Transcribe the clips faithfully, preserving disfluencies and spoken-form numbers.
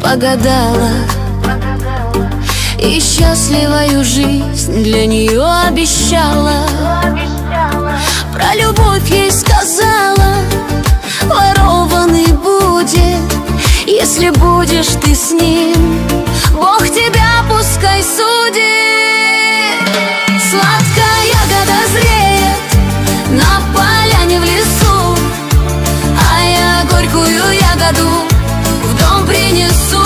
погадала и счастливую жизнь для нее обещала. Про любовь ей сказала: ворованный будет, если будешь ты с ним, Бог тебя пускай судит. Сладкая ягода зреет на поляне в лесу, а я горькую ягоду в дом принесу.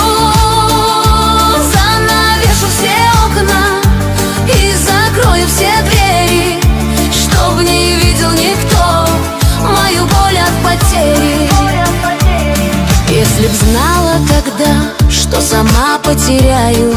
Занавешу все окна и закрою все двери, чтоб не видел никто мою боль от потери. Если б знала тогда, что сама потеряю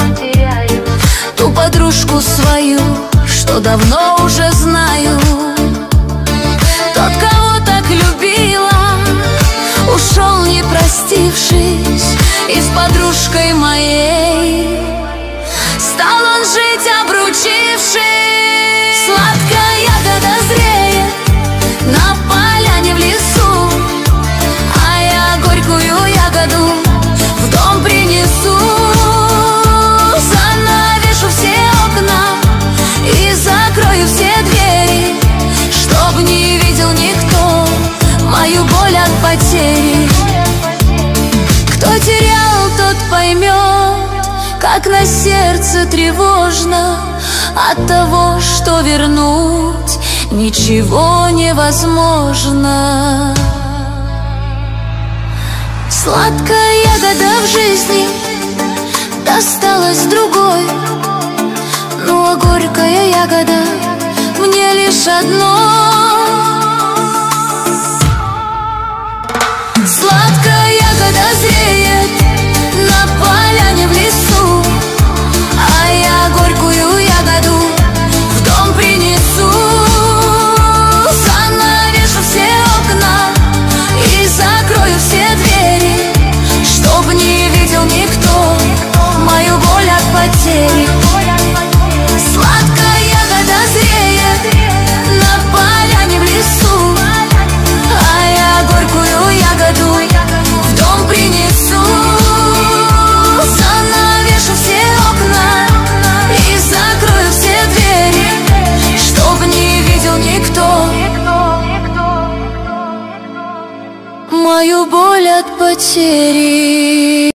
ту подружку свою, что давно уже знаю. Тот, кого так любила, ушел не простившись, и с подружкой моей стал он жить обручившись. Сладкая ягода зреет на поляне в лесу, а я горькую ягоду в дом принесу. Занавешу все окна и закрою все двери, чтоб не видел никто мою боль от потери. Кто терял, тот поймет, как на сердце тревожно от того, что вернуть ничего невозможно. Сладкая ягода в жизни досталась другой, ну а горькая ягода мне лишь одной. Сладкая ягода зреет на поляне в лесу, а я горькую ягоду в дом принесу. Занавешу все окна и закрою все двери, чтоб не видел никто мою боль от потери. Сладкая ягода зреет на поляне в лесу, а я горькую ягоду в дом принесу. Занавешу все окна и закрою все двери, чтоб не видел никто мою боль от потери.